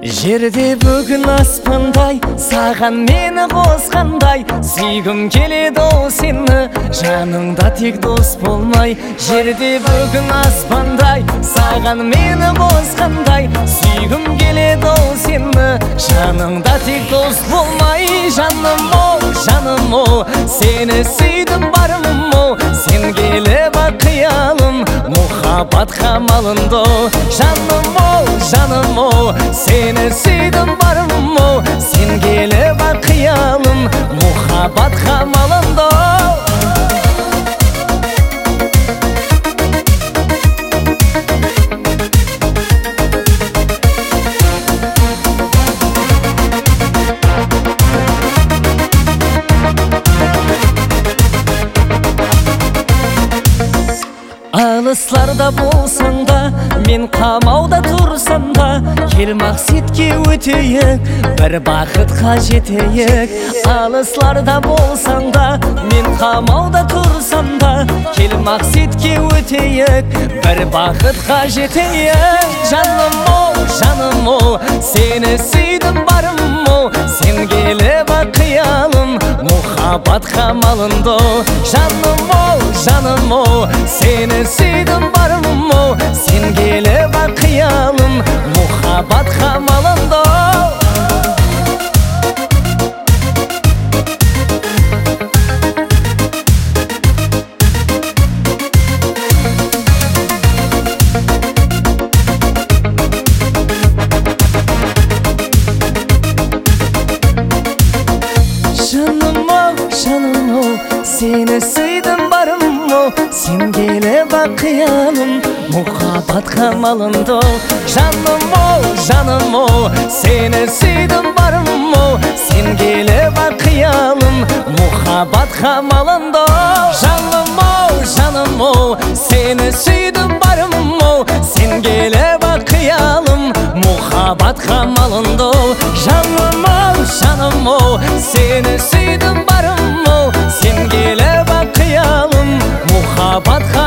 Жерде бүгін аспандай, саған мені қосқандай, сүйгім келеді ол сені, жаныңда тек дос болмай. Жерде бүгін аспандай, саған мені қосқандай, сүйгім келеді ол сені, жаныңда тек дос болмай. Жаным о, сені сүйдім барым о, сен келіп қиялым, мұхаббат қамалында. Жаным о, сені сүйдім барым о, сен келіп қиялым, мұхаббат қамалында. Алысларда болсаң да, мен қамауда тұрсам да, кел мақсатқа өтейік, бір бақытқа жетейік. Алысларда болсаң да, мен қамауда тұрсам да, кел мақсатқа өтейік, бір бақытқа жетейік. Жаным о, сені сүйдім барым о, сен келіп қиялым, мұхаббат қамалында. Жаным о, сені сүйдім барым о, сен келіп қиялым, мұхаббат қамалында. Жаным о, сені сүйдім барым о, сен келіп қиялым, мұхаббат қамалында. Жаным о, сені сүйдім барым о, сен келіп қиялым, мұхаббат қамалында. Жаным о, сені сүйдім барым о, сен келіп қиялым, мұхаббат қамалында. Жаным о, сені сүйдім барым о, сен келіп қиялым, мұхаббат қамалында.